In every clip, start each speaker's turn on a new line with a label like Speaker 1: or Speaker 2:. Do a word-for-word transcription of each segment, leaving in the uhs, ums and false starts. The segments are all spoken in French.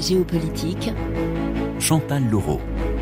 Speaker 1: Géopolitique,
Speaker 2: Chantal Laureau.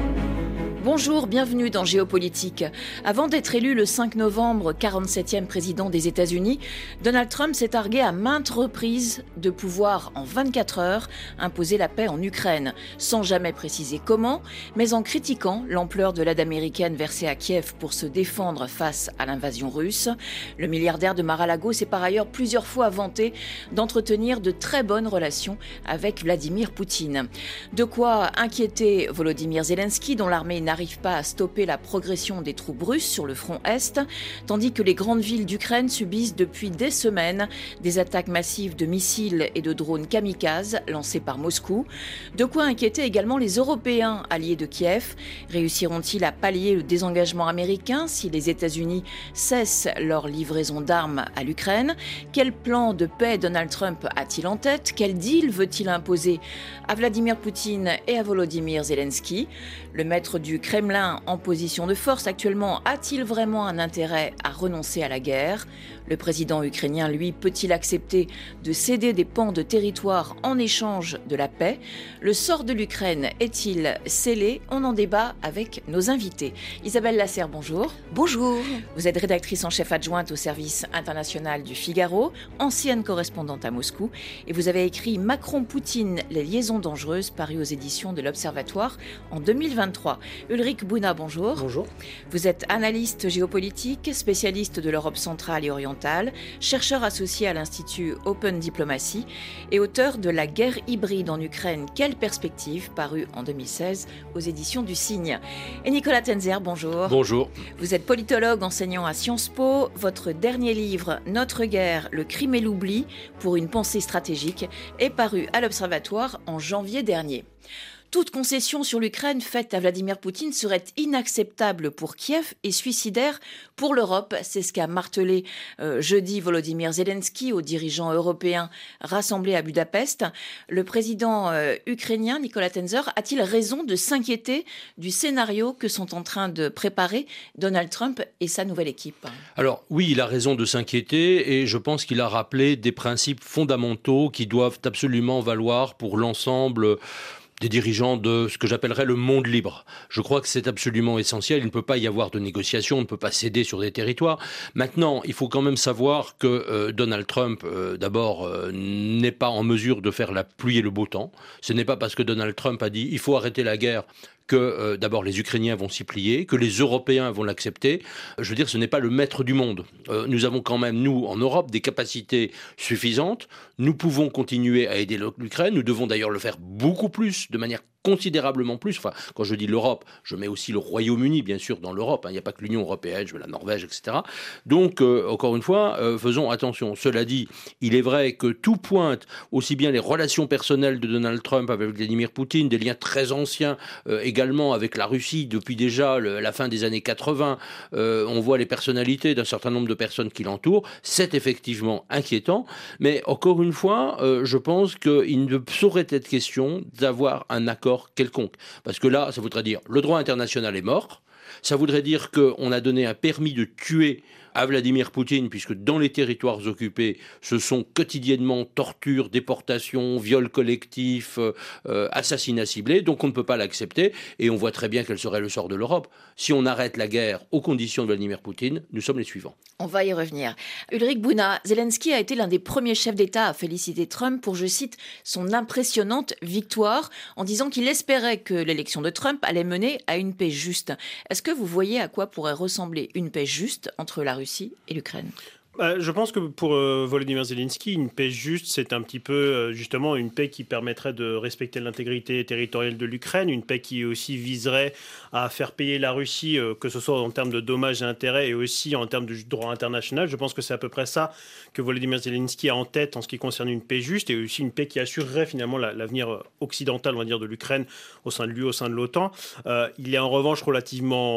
Speaker 1: Bonjour, bienvenue dans Géopolitique. Avant d'être élu le cinq novembre, quarante-septième président des États-Unis, Donald Trump s'est targué à maintes reprises de pouvoir, en vingt-quatre heures, imposer la paix en Ukraine, sans jamais préciser comment, mais en critiquant l'ampleur de l'aide américaine versée à Kiev pour se défendre face à l'invasion russe. Le milliardaire de Mar-a-Lago s'est par ailleurs plusieurs fois vanté d'entretenir de très bonnes relations avec Vladimir Poutine. De quoi inquiéter Volodymyr Zelensky, dont l'armée n'a n'arrive pas à stopper la progression des troupes russes sur le front Est, tandis que les grandes villes d'Ukraine subissent depuis des semaines des attaques massives de missiles et de drones kamikazes lancés par Moscou. De quoi inquiéter également les Européens alliés de Kiev. Réussiront-ils à pallier le désengagement américain si les États-Unis cessent leur livraison d'armes à l'Ukraine? Quel plan de paix Donald Trump a-t-il en tête? Quel deal veut-il imposer à Vladimir Poutine et à Volodymyr Zelensky? Le maître du Kremlin en position de force actuellement a-t-il vraiment un intérêt à renoncer à la guerre? Le président ukrainien, lui, peut-il accepter de céder des pans de territoire en échange de la paix? Le sort de l'Ukraine est-il scellé? On en débat avec nos invités. Isabelle Lasserre, bonjour.
Speaker 3: Bonjour.
Speaker 1: Vous êtes rédactrice en chef adjointe au service international du Figaro, ancienne correspondante à Moscou, et vous avez écrit Macron-Poutine, les liaisons dangereuses, paru aux éditions de l'Observatoire en deux mille vingt-trois. Ulrich Bouna, bonjour.
Speaker 4: Bonjour.
Speaker 1: Vous êtes analyste géopolitique, spécialiste de l'Europe centrale et orientale, chercheur associé à l'Institut Open Diplomacy et auteur de La guerre hybride en Ukraine, quelle perspective, paru en deux mille seize aux éditions du Cygne. Et Nicolas Tenzer, bonjour.
Speaker 4: Bonjour.
Speaker 1: Vous êtes politologue enseignant à Sciences Po. Votre dernier livre, Notre guerre, le crime et l'oubli, pour une pensée stratégique, est paru à l'Observatoire en janvier dernier. Toute concession sur l'Ukraine faite à Vladimir Poutine serait inacceptable pour Kiev et suicidaire pour l'Europe. C'est ce qu'a martelé euh, jeudi Volodymyr Zelensky aux dirigeants européens rassemblés à Budapest. Le président euh, ukrainien, Nicolas Tenzer, a-t-il raison de s'inquiéter du scénario que sont en train de préparer Donald Trump et sa nouvelle équipe?
Speaker 4: Alors oui, il a raison de s'inquiéter et je pense qu'il a rappelé des principes fondamentaux qui doivent absolument valoir pour l'ensemble des dirigeants de ce que j'appellerais le monde libre. Je crois que c'est absolument essentiel. Il ne peut pas y avoir de négociation, on ne peut pas céder sur des territoires. Maintenant, il faut quand même savoir que euh, Donald Trump, euh, d'abord, euh, n'est pas en mesure de faire la pluie et le beau temps. Ce n'est pas parce que Donald Trump a dit « il faut arrêter la guerre » que euh, d'abord les Ukrainiens vont s'y plier, que les Européens vont l'accepter. Je veux dire, ce n'est pas le maître du monde. Euh, nous avons quand même, nous, en Europe, des capacités suffisantes. Nous pouvons continuer à aider l'Ukraine. Nous devons d'ailleurs le faire beaucoup plus, de manière considérablement plus. Enfin, quand je dis l'Europe, je mets aussi le Royaume-Uni, bien sûr, dans l'Europe. Hein. Il n'y a pas que l'Union européenne, je mets la Norvège, et cetera. Donc, euh, encore une fois, euh, faisons attention. Cela dit, il est vrai que tout pointe, aussi bien les relations personnelles de Donald Trump avec Vladimir Poutine, des liens très anciens euh, également avec la Russie, depuis déjà le, la fin des années quatre-vingts. Euh, on voit les personnalités d'un certain nombre de personnes qui l'entourent. C'est effectivement inquiétant. Mais encore une fois, euh, je pense qu'il ne saurait être question d'avoir un accord quelconque. Parce que là, ça voudrait dire le droit international est mort, ça voudrait dire qu'on a donné un permis de tuer à Vladimir Poutine, puisque dans les territoires occupés, ce sont quotidiennement tortures, déportations, viols collectifs, euh, assassinats ciblés, donc on ne peut pas l'accepter, et on voit très bien quel serait le sort de l'Europe. Si on arrête la guerre aux conditions de Vladimir Poutine, nous sommes les suivants.
Speaker 1: On va y revenir. Ulrich Bouna, Zelensky a été l'un des premiers chefs d'État à féliciter Trump pour, je cite, son impressionnante victoire, en disant qu'il espérait que l'élection de Trump allait mener à une paix juste. Est-ce que vous voyez à quoi pourrait ressembler une paix juste entre la Russie et l'Ukraine?
Speaker 3: Euh, je pense que pour euh, Volodymyr Zelensky, une paix juste, c'est un petit peu euh, justement une paix qui permettrait de respecter l'intégrité territoriale de l'Ukraine, une paix qui aussi viserait à faire payer la Russie, euh, que ce soit en termes de dommages et intérêts et aussi en termes de droit international. Je pense que c'est à peu près ça que Volodymyr Zelensky a en tête en ce qui concerne une paix juste et aussi une paix qui assurerait finalement la, l'avenir occidental, on va dire, de l'Ukraine au sein de lui, au sein de l'OTAN. Euh, il est en revanche relativement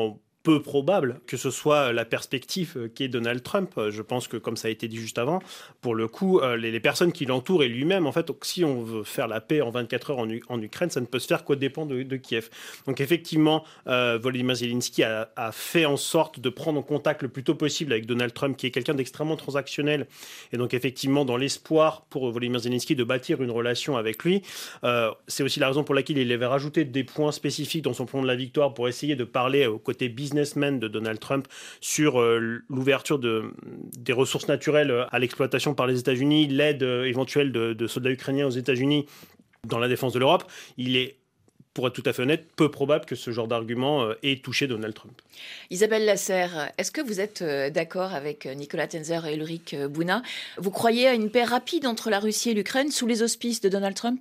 Speaker 3: peu probable que ce soit la perspective qu'est Donald Trump. Je pense que, comme ça a été dit juste avant, pour le coup, les, les personnes qui l'entourent et lui-même, en fait, si on veut faire la paix en vingt-quatre heures en, en Ukraine, ça ne peut se faire qu'aux dépens de, de Kiev. Donc effectivement, euh, Volodymyr Zelensky a, a fait en sorte de prendre en contact le plus tôt possible avec Donald Trump, qui est quelqu'un d'extrêmement transactionnel. Et donc effectivement, dans l'espoir pour Volodymyr Zelensky de bâtir une relation avec lui, euh, c'est aussi la raison pour laquelle il avait rajouté des points spécifiques dans son plan de la victoire pour essayer de parler au côté businessman de Donald Trump sur euh, l'ouverture de, des ressources naturelles à l'exploitation par les États-Unis, l'aide euh, éventuelle de, de soldats ukrainiens aux États-Unis dans la défense de l'Europe. Il est, pour être tout à fait honnête, peu probable que ce genre d'argument euh, ait touché Donald Trump.
Speaker 1: Isabelle Lasserre, est-ce que vous êtes euh, d'accord avec Nicolas Tenzer et Ulrich Bouna? Vous croyez à une paix rapide entre la Russie et l'Ukraine sous les auspices de Donald Trump?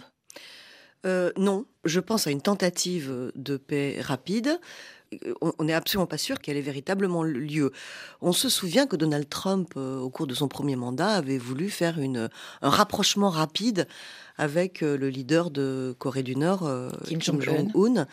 Speaker 5: euh, Non, je pense à une tentative de paix rapide. On n'est absolument pas sûr qu'elle ait véritablement lieu. On se souvient que Donald Trump, euh, au cours de son premier mandat, avait voulu faire une, un rapprochement rapide avec euh, le leader de Corée du Nord, euh, Kim, Kim Jong-un.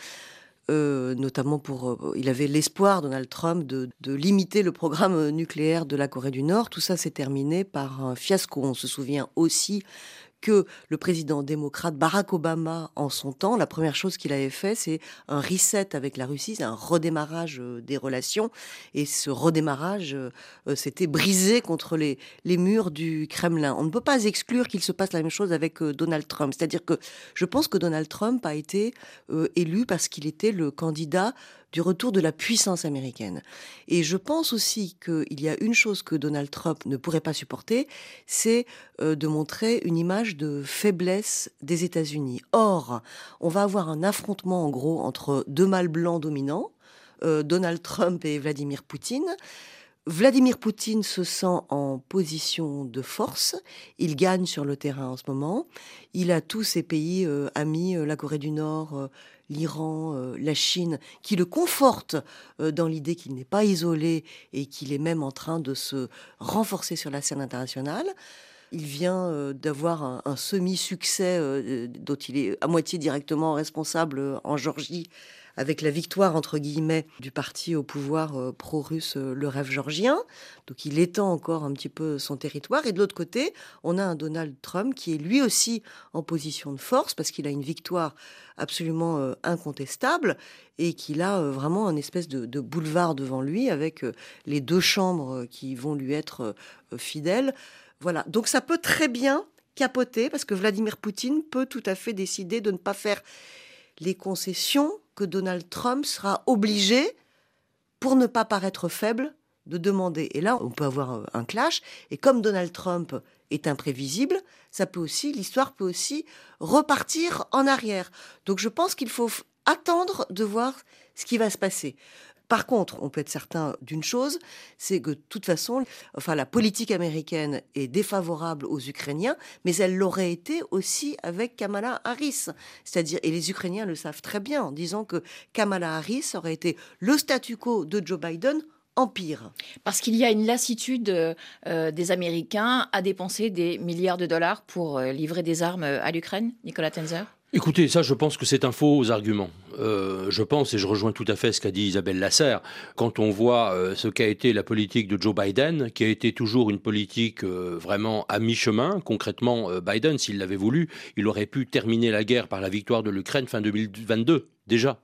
Speaker 5: Euh, notamment pour... Euh, il avait l'espoir, Donald Trump, de, de limiter le programme nucléaire de la Corée du Nord. Tout ça s'est terminé par un fiasco. On se souvient aussi que le président démocrate Barack Obama, en son temps, la première chose qu'il avait fait, c'est un reset avec la Russie, c'est un redémarrage des relations. Et ce redémarrage euh, s'était brisé contre les, les murs du Kremlin. On ne peut pas exclure qu'il se passe la même chose avec euh, Donald Trump. C'est-à-dire que je pense que Donald Trump a été euh, élu parce qu'il était le candidat du retour de la puissance américaine. Et je pense aussi qu'il y a une chose que Donald Trump ne pourrait pas supporter, c'est euh, de montrer une image de faiblesse des États-Unis. Or, on va avoir un affrontement, en gros, entre deux mâles blancs dominants, euh, Donald Trump et Vladimir Poutine. Vladimir Poutine se sent en position de force. Il gagne sur le terrain en ce moment. Il a tous ses pays euh, amis, euh, la Corée du Nord, euh, l'Iran, euh, la Chine, qui le confortent euh, dans l'idée qu'il n'est pas isolé et qu'il est même en train de se renforcer sur la scène internationale. Il vient euh, d'avoir un, un semi-succès euh, dont il est à moitié directement responsable euh, en Géorgie, avec la victoire, entre guillemets, du parti au pouvoir euh, pro-russe, euh, le Rêve georgien. Donc il étend encore un petit peu son territoire. Et de l'autre côté, on a un Donald Trump qui est lui aussi en position de force, parce qu'il a une victoire absolument euh, incontestable, et qu'il a euh, vraiment un espèce de, de boulevard devant lui, avec euh, les deux chambres qui vont lui être euh, fidèles. Voilà. Donc ça peut très bien capoter, parce que Vladimir Poutine peut tout à fait décider de ne pas faire les concessions que Donald Trump sera obligé, pour ne pas paraître faible, de demander. Et là, on peut avoir un clash. Et comme Donald Trump est imprévisible, ça peut aussi, l'histoire peut aussi repartir en arrière. Donc je pense qu'il faut attendre de voir ce qui va se passer. Par contre, on peut être certain d'une chose, c'est que de toute façon, enfin, la politique américaine est défavorable aux Ukrainiens, mais elle l'aurait été aussi avec Kamala Harris. C'est-à-dire, et les Ukrainiens le savent très bien, en disant que Kamala Harris aurait été le statu quo de Joe Biden en pire.
Speaker 1: Parce qu'il y a une lassitude euh, des Américains à dépenser des milliards de dollars pour euh, livrer des armes à l'Ukraine, Nicolas Tenzer ?
Speaker 4: Écoutez, ça, je pense que c'est un faux argument. Euh, je pense, et je rejoins tout à fait ce qu'a dit Isabelle Lasserre, quand on voit euh, ce qu'a été la politique de Joe Biden, qui a été toujours une politique euh, vraiment à mi-chemin. Concrètement, euh, Biden, s'il l'avait voulu, il aurait pu terminer la guerre par la victoire de l'Ukraine fin deux mille vingt-deux, déjà.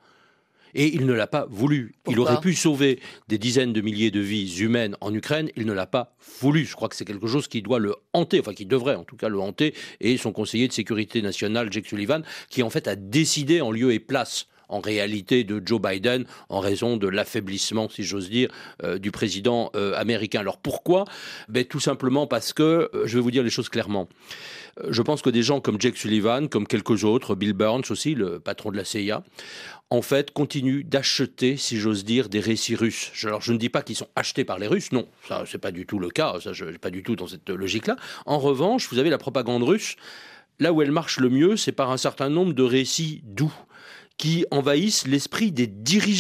Speaker 4: Et il ne l'a pas voulu.
Speaker 1: Pourquoi ?
Speaker 4: Il aurait pu sauver des dizaines de milliers de vies humaines en Ukraine. Il ne l'a pas voulu. Je crois que c'est quelque chose qui doit le hanter, enfin qui devrait en tout cas le hanter, et son conseiller de sécurité nationale, Jake Sullivan, qui en fait a décidé en lieu et place en réalité de Joe Biden, en raison de l'affaiblissement, si j'ose dire, euh, du président euh, américain. Alors pourquoi ? Ben, tout simplement parce que, euh, je vais vous dire les choses clairement, euh, je pense que des gens comme Jake Sullivan, comme quelques autres, Bill Burns aussi, le patron de la C I A, en fait, continuent d'acheter, si j'ose dire, des récits russes. Alors, je ne dis pas qu'ils sont achetés par les Russes, non, ça, c'est pas du tout le cas, ça, je ne suis pas du tout dans cette logique-là. En revanche, vous avez la propagande russe, là où elle marche le mieux, c'est par un certain nombre de récits doux, qui envahissent l'esprit des dirigeants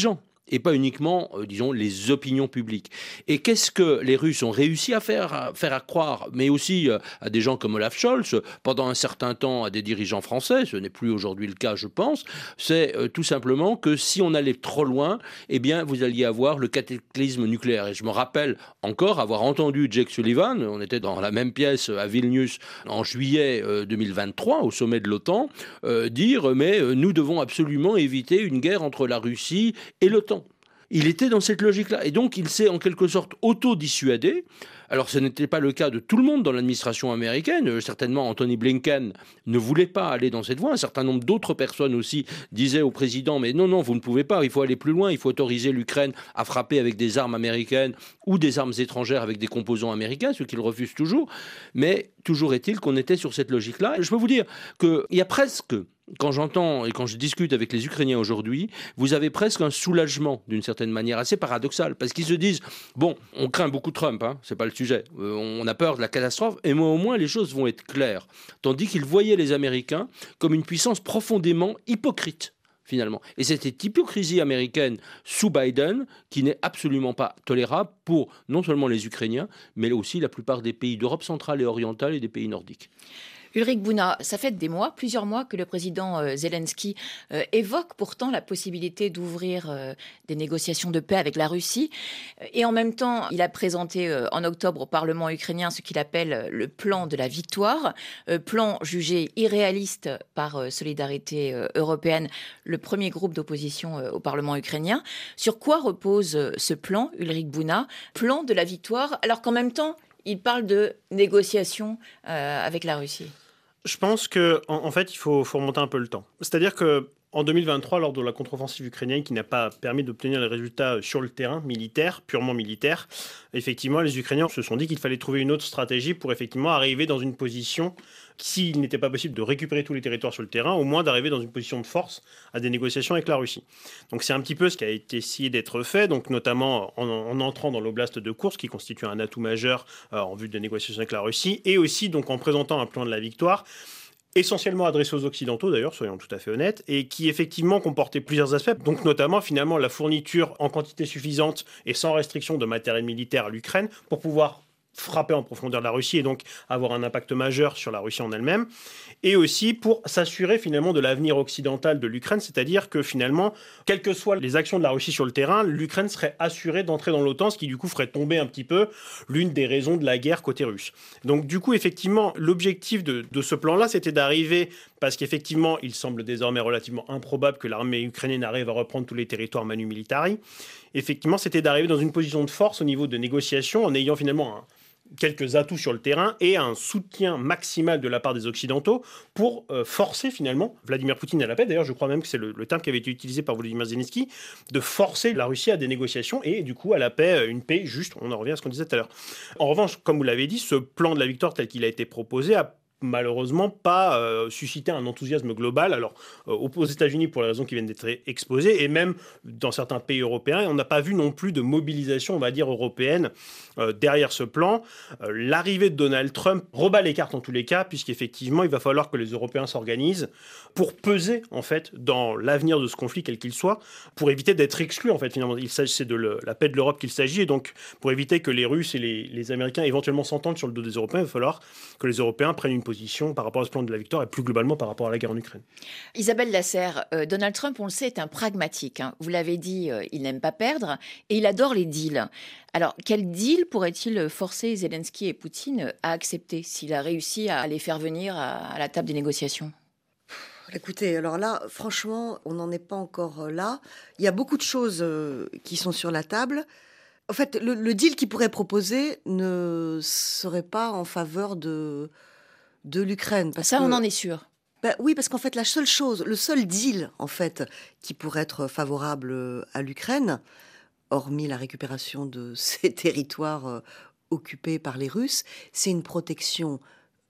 Speaker 4: et pas uniquement, euh, disons, les opinions publiques. Et qu'est-ce que les Russes ont réussi à faire, à faire à croire, mais aussi euh, à des gens comme Olaf Scholz, pendant un certain temps à des dirigeants français, ce n'est plus aujourd'hui le cas, je pense, c'est euh, tout simplement que si on allait trop loin, eh bien, vous alliez avoir le cataclysme nucléaire. Et je me rappelle encore avoir entendu Jake Sullivan, on était dans la même pièce à Vilnius en juillet euh, deux mille vingt-trois, au sommet de l'OTAN, euh, dire « mais euh, nous devons absolument éviter une guerre entre la Russie et l'OTAN ». Il était dans cette logique-là. Et donc, il s'est en quelque sorte auto-dissuadé. Alors, ce n'était pas le cas de tout le monde dans l'administration américaine. Euh, certainement, Anthony Blinken ne voulait pas aller dans cette voie. Un certain nombre d'autres personnes aussi disaient au président « mais non, non, vous ne pouvez pas, il faut aller plus loin, il faut autoriser l'Ukraine à frapper avec des armes américaines ou des armes étrangères avec des composants américains », ce qu'il refuse toujours. Mais toujours est-il qu'on était sur cette logique-là. Et je peux vous dire qu'il y a presque... Quand j'entends et quand je discute avec les Ukrainiens aujourd'hui, vous avez presque un soulagement d'une certaine manière assez paradoxal, parce qu'ils se disent bon, on craint beaucoup Trump, hein, c'est pas le sujet, euh, on a peur de la catastrophe, et mais au moins les choses vont être claires. Tandis qu'ils voyaient les Américains comme une puissance profondément hypocrite. Finalement. Et c'est cette hypocrisie américaine sous Biden qui n'est absolument pas tolérable pour non seulement les Ukrainiens, mais aussi la plupart des pays d'Europe centrale et orientale et des pays nordiques.
Speaker 1: Ulrich Bouna, ça fait des mois, plusieurs mois que le président euh, Zelensky euh, évoque pourtant la possibilité d'ouvrir euh, des négociations de paix avec la Russie. Et en même temps, il a présenté euh, en octobre au Parlement ukrainien ce qu'il appelle le plan de la victoire, euh, plan jugé irréaliste par euh, Solidarité euh, européenne, le premier groupe d'opposition euh, au Parlement ukrainien. Sur quoi repose euh, ce plan, Ulrich Bouna, plan de la victoire, alors qu'en même temps, il parle de négociations euh, avec la Russie?
Speaker 3: Je pense qu'en en, en fait, il faut, faut remonter un peu le temps. C'est-à-dire qu'en deux mille vingt-trois, lors de la contre-offensive ukrainienne qui n'a pas permis d'obtenir les résultats sur le terrain militaire, purement militaire, effectivement, les Ukrainiens se sont dit qu'il fallait trouver une autre stratégie pour effectivement arriver dans une position, s'il n'était pas possible de récupérer tous les territoires sur le terrain, au moins d'arriver dans une position de force à des négociations avec la Russie. Donc c'est un petit peu ce qui a été essayé d'être fait, donc notamment en, en entrant dans l'oblast de Koursk, qui constitue un atout majeur euh, en vue de négociations avec la Russie, et aussi donc en présentant un plan de la victoire, essentiellement adressé aux Occidentaux d'ailleurs, soyons tout à fait honnêtes, et qui effectivement comportait plusieurs aspects, donc notamment finalement la fourniture en quantité suffisante et sans restriction de matériel militaire à l'Ukraine pour pouvoir frapper en profondeur la Russie et donc avoir un impact majeur sur la Russie en elle-même, et aussi pour s'assurer finalement de l'avenir occidental de l'Ukraine, c'est-à-dire que finalement, quelles que soient les actions de la Russie sur le terrain, l'Ukraine serait assurée d'entrer dans l'OTAN, ce qui du coup ferait tomber un petit peu l'une des raisons de la guerre côté russe. Donc du coup, effectivement, l'objectif de, de ce plan-là, c'était d'arriver, parce qu'effectivement, il semble désormais relativement improbable que l'armée ukrainienne arrive à reprendre tous les territoires manu militari, effectivement, c'était d'arriver dans une position de force au niveau de négociation en ayant finalement un quelques atouts sur le terrain et un soutien maximal de la part des Occidentaux pour euh, forcer finalement Vladimir Poutine à la paix. D'ailleurs, je crois même que c'est le, le terme qui avait été utilisé par Volodymyr Zelensky, de forcer la Russie à des négociations et du coup à la paix, une paix juste. On en revient à ce qu'on disait tout à l'heure. En revanche, comme vous l'avez dit, ce plan de la victoire tel qu'il a été proposé a malheureusement pas euh, suscité un enthousiasme global, alors euh, aux États-Unis pour les raisons qui viennent d'être exposées, et même dans certains pays européens, on n'a pas vu non plus de mobilisation, on va dire, européenne euh, derrière ce plan. Euh, l'arrivée de Donald Trump rebat les cartes en tous les cas, puisqu'effectivement, il va falloir que les Européens s'organisent pour peser, en fait, dans l'avenir de ce conflit, quel qu'il soit, pour éviter d'être exclus, en fait, finalement. Il s'agit, c'est de le, la paix de l'Europe qu'il s'agit, et donc, pour éviter que les Russes et les, les Américains éventuellement s'entendent sur le dos des Européens, il va falloir que les Européens prennent une position par rapport à ce plan de la victoire et plus globalement par rapport à la guerre en Ukraine.
Speaker 1: Isabelle Lasserre, euh, Donald Trump, on le sait, est un pragmatique. Hein. Vous l'avez dit, euh, il n'aime pas perdre et il adore les deals. Alors, quel deal pourrait-il forcer Zelensky et Poutine à accepter s'il a réussi à les faire venir à, à la table des négociations ?
Speaker 5: Écoutez, alors là, franchement, on n'en est pas encore là. Il y a beaucoup de choses euh, qui sont sur la table. En fait, le, le deal qu'il pourrait proposer ne serait pas en faveur de... de l'Ukraine. Parce
Speaker 1: Ça,
Speaker 5: que,
Speaker 1: on en est sûr.
Speaker 5: Ben oui, parce qu'en fait, la seule chose, le seul deal, en fait, qui pourrait être favorable à l'Ukraine, hormis la récupération de ces territoires euh, occupés par les Russes, c'est une protection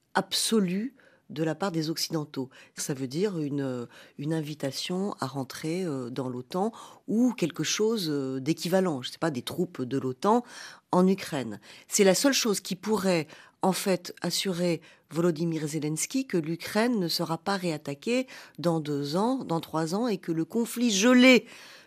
Speaker 5: absolue de la part des Occidentaux. Ça veut dire une, une invitation à rentrer euh, dans l'OTAN ou quelque chose euh, d'équivalent, je ne sais pas, des troupes de l'OTAN en Ukraine. C'est la seule chose qui pourrait en fait assurer Volodymyr Zelensky que l'Ukraine ne sera pas réattaquée dans deux ans, dans trois ans, et que le conflit gelé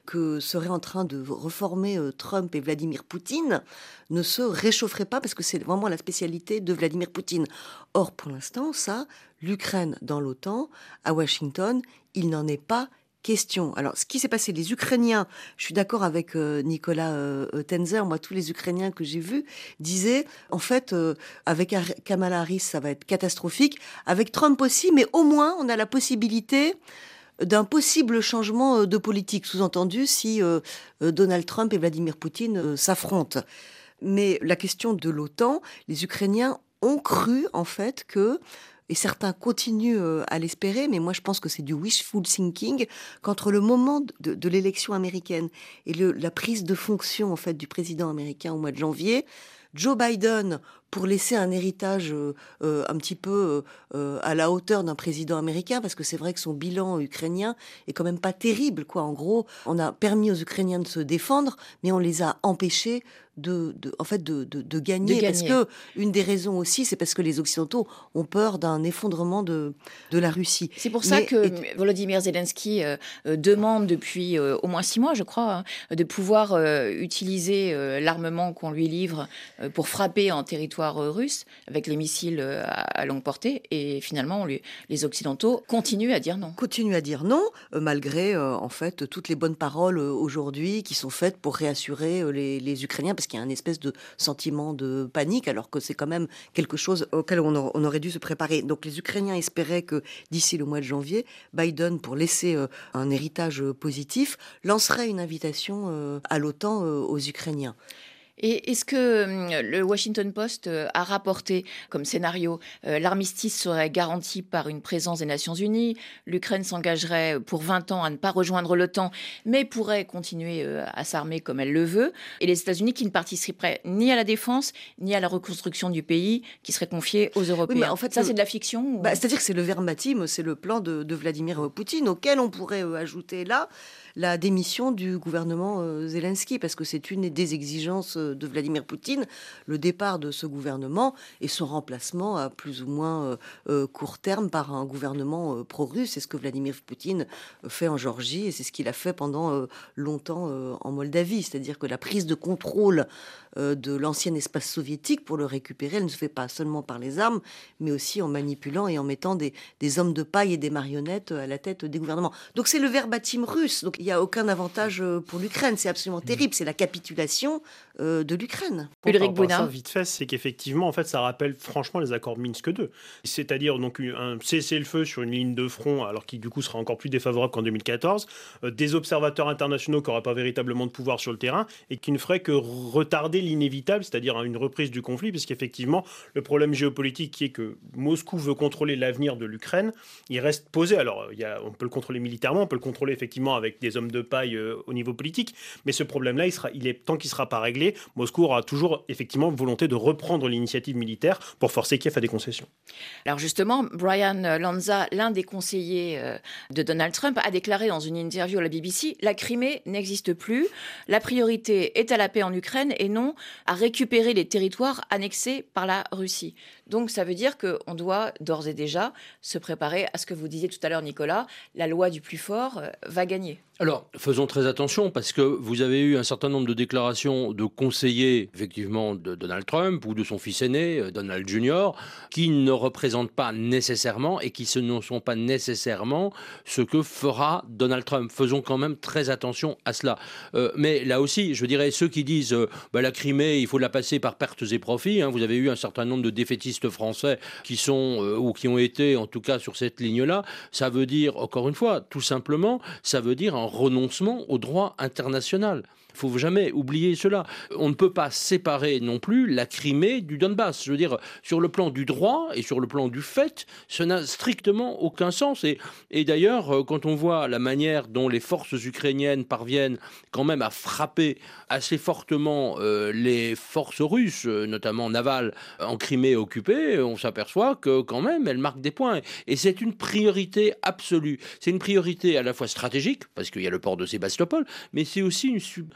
Speaker 5: que seraient en train de reformer euh, Trump et Vladimir Poutine ne se réchaufferaient pas parce que c'est vraiment la spécialité de Vladimir Poutine. Or, pour l'instant, ça, l'Ukraine dans l'OTAN, à Washington, il n'en est pas question. Alors, ce qui s'est passé, les Ukrainiens, je suis d'accord avec euh, Nicolas euh, Tenzer, moi, tous les Ukrainiens que j'ai vus disaient, en fait, euh, avec Ar- Kamala Harris, ça va être catastrophique, avec Trump aussi, mais au moins, on a la possibilité d'un possible changement euh, de politique, sous-entendu si euh, euh, Donald Trump et Vladimir Poutine euh, s'affrontent. Mais la question de l'OTAN, les Ukrainiens ont cru, en fait, que et certains continuent à l'espérer, mais moi je pense que c'est du wishful thinking, qu'entre le moment de, de l'élection américaine et le, la prise de fonction en fait du président américain au mois de janvier, Joe Biden, pour laisser un héritage euh, euh, un petit peu euh, à la hauteur d'un président américain, parce que c'est vrai que son bilan ukrainien est quand même pas terrible, quoi. En gros, on a permis aux Ukrainiens de se défendre, mais on les a empêchés de, de en fait, de, de, de, gagner,
Speaker 1: de gagner.
Speaker 5: Parce que une des raisons aussi, c'est parce que les Occidentaux ont peur d'un effondrement de, de la Russie.
Speaker 1: C'est pour ça
Speaker 5: mais,
Speaker 1: que
Speaker 5: et...
Speaker 1: Volodymyr Zelensky euh, euh, demande depuis euh, au moins six mois, je crois, hein, de pouvoir euh, utiliser euh, l'armement qu'on lui livre euh, pour frapper en territoire euh, russe avec les missiles euh, à, à longue portée. Et finalement, on lui, les Occidentaux continuent à dire non.
Speaker 5: Continuent à dire non, euh, malgré euh, en fait toutes les bonnes paroles euh, aujourd'hui qui sont faites pour réassurer euh, les, les Ukrainiens, parce qu'il y a un espèce de sentiment de panique, alors que c'est quand même quelque chose auquel on, a, on aurait dû se préparer. Donc les Ukrainiens espéraient que d'ici le mois de janvier, Biden, pour laisser euh, un héritage euh, positif, lancerait une invitation euh, à l'OTAN euh, aux Ukrainiens.
Speaker 1: Et est-ce que le Washington Post a rapporté comme scénario euh, l'armistice serait garanti par une présence des Nations Unies, l'Ukraine s'engagerait pour vingt ans à ne pas rejoindre l'OTAN, mais pourrait continuer euh, à s'armer comme elle le veut, et les États-Unis qui ne participeraient ni à la défense, ni à la reconstruction du pays, qui serait confiée aux Européens. Oui, mais en fait, ça, le... c'est de la fiction ou...
Speaker 5: bah, C'est-à-dire que c'est le verbatim, c'est le plan de, de Vladimir Poutine, auquel on pourrait euh, ajouter là la démission du gouvernement euh, Zelensky, parce que c'est une des exigences de Vladimir Poutine, le départ de ce gouvernement et son remplacement à plus ou moins euh, euh, court terme par un gouvernement euh, pro-russe. C'est ce que Vladimir Poutine fait en Géorgie et c'est ce qu'il a fait pendant euh, longtemps euh, en Moldavie. C'est-à-dire que la prise de contrôle euh, de l'ancien espace soviétique pour le récupérer, elle ne se fait pas seulement par les armes, mais aussi en manipulant et en mettant des, des hommes de paille et des marionnettes à la tête des gouvernements. Donc c'est le verbatim russe. Donc il n'y a aucun avantage pour l'Ukraine. C'est absolument terrible. C'est la capitulation euh, de l'Ukraine.
Speaker 1: Ulrich Bonin.
Speaker 3: Vite fait, c'est qu'effectivement, en fait, ça rappelle franchement les accords Minsk deux. C'est-à-dire donc un cessez-le-feu sur une ligne de front, alors qui du coup sera encore plus défavorable qu'en deux mille quatorze, euh, des observateurs internationaux qui n'auraient pas véritablement de pouvoir sur le terrain et qui ne feraient que retarder l'inévitable, c'est-à-dire une reprise du conflit, puisqu'effectivement, le problème géopolitique qui est que Moscou veut contrôler l'avenir de l'Ukraine, il reste posé. Alors, il y a, on peut le contrôler militairement, on peut le contrôler effectivement avec des hommes de paille euh, au niveau politique, mais ce problème-là, il sera, il est, tant qu'il ne sera pas réglé, Moscou aura toujours effectivement volonté de reprendre l'initiative militaire pour forcer Kiev à des concessions.
Speaker 1: Alors justement, Brian Lanza, l'un des conseillers euh, de Donald Trump, a déclaré dans une interview à la B B C « La Crimée n'existe plus, la priorité est à la paix en Ukraine et non à récupérer les territoires annexés par la Russie ». Donc ça veut dire qu'on doit d'ores et déjà se préparer à ce que vous disiez tout à l'heure, Nicolas, la loi du plus fort euh, va gagner.
Speaker 4: Alors, faisons très attention parce que vous avez eu un certain nombre de déclarations de conseillers, effectivement, de Donald Trump ou de son fils aîné, Donald Junior, qui ne représentent pas nécessairement et qui ne sont pas nécessairement ce que fera Donald Trump. Faisons quand même très attention à cela. Euh, mais là aussi, je dirais, ceux qui disent euh, bah, la Crimée, il faut la passer par pertes et profits, hein, vous avez eu un certain nombre de défaitistes français qui sont, euh, ou qui ont été, en tout cas, sur cette ligne-là. Ça veut dire, encore une fois, tout simplement, ça veut dire un renoncement au droit international. Il ne faut jamais oublier cela. On ne peut pas séparer non plus la Crimée du Donbass. Je veux dire, sur le plan du droit et sur le plan du fait, ça n'a strictement aucun sens. Et, et d'ailleurs, quand on voit la manière dont les forces ukrainiennes parviennent quand même à frapper assez fortement euh, les forces russes, notamment navales, en Crimée occupée, on s'aperçoit que quand même, elles marquent des points. Et c'est une priorité absolue. C'est une priorité à la fois stratégique, parce qu'il y a le port de Sébastopol, mais c'est aussi une sub-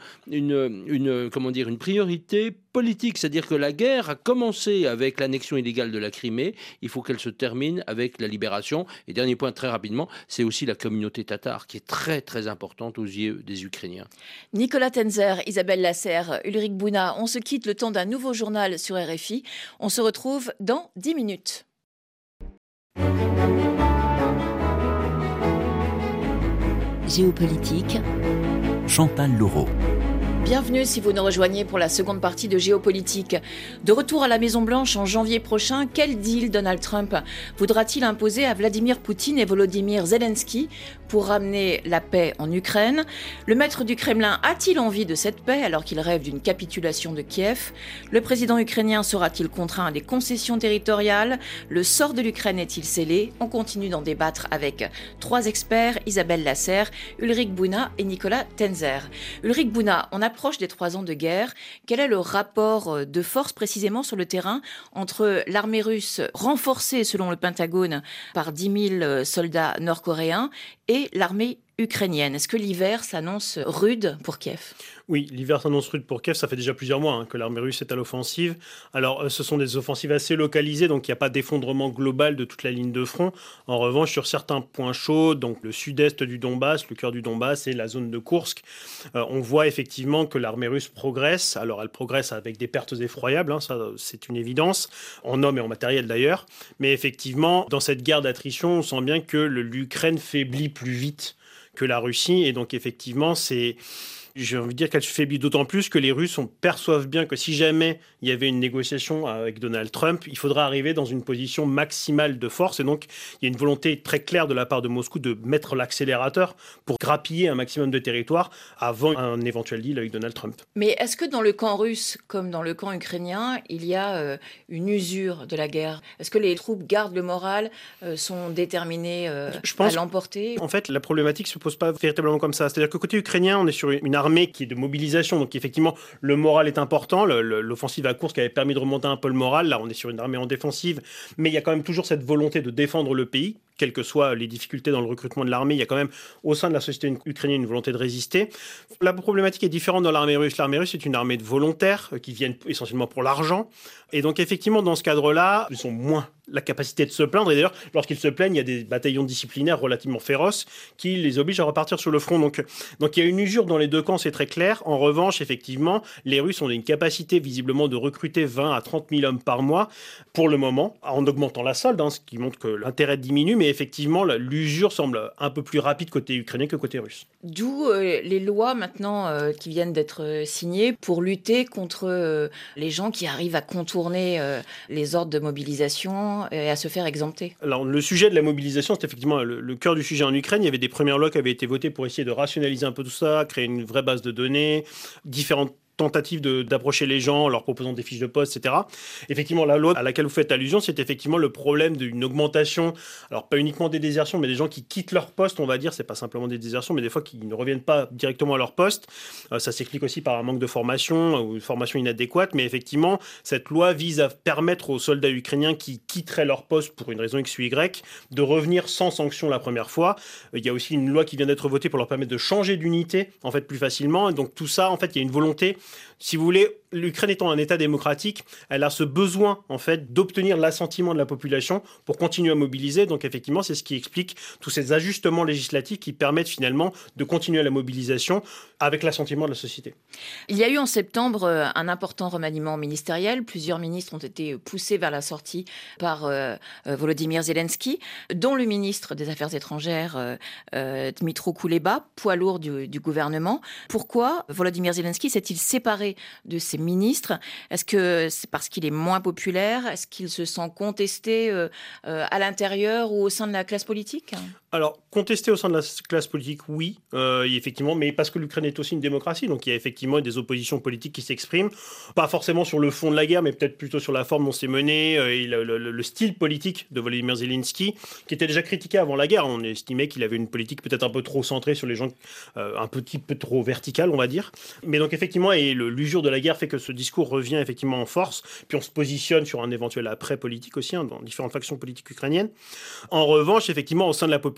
Speaker 4: une, une, comment dire, une priorité politique. C'est-à-dire que la guerre a commencé avec l'annexion illégale de la Crimée. Il faut qu'elle se termine avec la libération. Et dernier point, très rapidement, c'est aussi la communauté tatare qui est très, très importante aux yeux des Ukrainiens.
Speaker 1: Nicolas Tenzer, Isabelle Lasserre, Ulrich Bouna, on se quitte le temps d'un nouveau journal sur R F I. On se retrouve dans dix minutes.
Speaker 2: Géopolitique, Chantal Laureau.
Speaker 1: Bienvenue si vous nous rejoignez pour la seconde partie de Géopolitique. De retour à la Maison-Blanche en janvier prochain, quel deal Donald Trump voudra-t-il imposer à Vladimir Poutine et Volodymyr Zelensky pour ramener la paix en Ukraine? Le maître du Kremlin a-t-il envie de cette paix alors qu'il rêve d'une capitulation de Kiev? Le président ukrainien sera-t-il contraint à des concessions territoriales? Le sort de l'Ukraine est-il scellé? On continue d'en débattre avec trois experts, Isabelle Lasserre, Ulrich Bouna et Nicolas Tenzer. Ulrich Bouna, on a approche des trois ans de guerre, quel est le rapport de force précisément sur le terrain entre l'armée russe renforcée selon le Pentagone par dix mille soldats nord-coréens et l'armée ukrainienne? Est-ce que l'hiver s'annonce rude pour Kiev?
Speaker 3: Oui, l'hiver s'annonce rude pour Kiev. Ça fait déjà plusieurs mois hein, que l'armée russe est à l'offensive. Alors, euh, ce sont des offensives assez localisées, donc il n'y a pas d'effondrement global de toute la ligne de front. En revanche, sur certains points chauds, donc le sud-est du Donbass, le cœur du Donbass et la zone de Koursk, euh, on voit effectivement que l'armée russe progresse. Alors, elle progresse avec des pertes effroyables, hein, ça c'est une évidence, en hommes et en matériel d'ailleurs. Mais effectivement, dans cette guerre d'attrition, on sent bien que le, l'Ukraine faiblit plus vite que la Russie. Et donc, effectivement, c'est... J'ai envie de dire qu'elle se faiblit d'autant plus que les Russes on perçoivent bien que si jamais il y avait une négociation avec Donald Trump, il faudra arriver dans une position maximale de force. Et donc, il y a une volonté très claire de la part de Moscou de mettre l'accélérateur pour grappiller un maximum de territoire avant un éventuel deal avec Donald Trump.
Speaker 1: Mais est-ce que dans le camp russe, comme dans le camp ukrainien, il y a euh, une usure de la guerre? Est-ce que les troupes gardent le moral, euh, sont déterminées euh, Je pense, à l'emporter?
Speaker 3: En fait, la problématique ne se pose pas véritablement comme ça. C'est-à-dire que côté ukrainien, on est sur une armée qui est de mobilisation, donc effectivement le moral est important, le, le, l'offensive à Koursk avait permis de remonter un peu le moral, là on est sur une armée en défensive, mais il y a quand même toujours cette volonté de défendre le pays, quelles que soient les difficultés dans le recrutement de l'armée, il y a quand même au sein de la société ukrainienne une volonté de résister. La problématique est différente dans l'armée russe. L'armée russe est une armée de volontaires qui viennent essentiellement pour l'argent. Et donc effectivement, dans ce cadre-là, ils ont moins la capacité de se plaindre. Et d'ailleurs, lorsqu'ils se plaignent, il y a des bataillons disciplinaires relativement féroces qui les obligent à repartir sur le front. Donc, donc il y a une usure dans les deux camps, c'est très clair. En revanche, effectivement, les Russes ont une capacité visiblement de recruter vingt à trente mille hommes par mois pour le moment, en augmentant la solde, hein, ce qui montre que l'intérêt diminue. Mais effectivement, l'usure semble un peu plus rapide côté ukrainien que côté russe.
Speaker 1: D'où euh, les lois maintenant euh, qui viennent d'être signées pour lutter contre euh, les gens qui arrivent à contourner euh, les ordres de mobilisation et à se faire exempter.
Speaker 3: Alors, le sujet de la mobilisation, c'est effectivement le, le cœur du sujet en Ukraine. Il y avait des premières lois qui avaient été votées pour essayer de rationaliser un peu tout ça, créer une vraie base de données, différentes tentative de, d'approcher les gens en leur proposant des fiches de poste, et cetera. Effectivement, la loi à laquelle vous faites allusion, c'est effectivement le problème d'une augmentation, alors pas uniquement des désertions, mais des gens qui quittent leur poste, on va dire, c'est pas simplement des désertions, mais des fois qui ne reviennent pas directement à leur poste. Euh, ça s'explique aussi par un manque de formation ou une formation inadéquate, mais effectivement, cette loi vise à permettre aux soldats ukrainiens qui quitteraient leur poste pour une raison X ou Y de revenir sans sanction la première fois. Euh, il y a aussi une loi qui vient d'être votée pour leur permettre de changer d'unité, en fait, plus facilement. Et donc tout ça, en fait, il y a une volonté. Si vous voulez, l'Ukraine étant un État démocratique, elle a ce besoin en fait d'obtenir l'assentiment de la population pour continuer à mobiliser. Donc effectivement, c'est ce qui explique tous ces ajustements législatifs qui permettent finalement de continuer la mobilisation avec l'assentiment de la société.
Speaker 1: Il y a eu en septembre un important remaniement ministériel. Plusieurs ministres ont été poussés vers la sortie par euh, Volodymyr Zelensky, dont le ministre des Affaires étrangères euh, euh, Dmytro Kuleba, poids lourd du, du gouvernement. Pourquoi Volodymyr Zelensky s'est-il séparé de ses ministres? Est-ce que c'est parce qu'il est moins populaire? Est-ce qu'il se sent contesté euh, euh, à l'intérieur ou au sein de la classe politique?
Speaker 3: Alors, contesté au sein de la classe politique, oui, euh, effectivement, mais parce que l'Ukraine est aussi une démocratie, donc il y a effectivement des oppositions politiques qui s'expriment, pas forcément sur le fond de la guerre, mais peut-être plutôt sur la forme dont c'est mené, euh, et le, le, le style politique de Volodymyr Zelensky, qui était déjà critiqué avant la guerre. On estimait qu'il avait une politique peut-être un peu trop centrée sur les gens, euh, un petit peu trop verticale, on va dire. Mais donc effectivement, et le, l'usure de la guerre fait que ce discours revient effectivement en force, puis on se positionne sur un éventuel après politique aussi, hein, dans différentes factions politiques ukrainiennes. En revanche, effectivement, au sein de la population,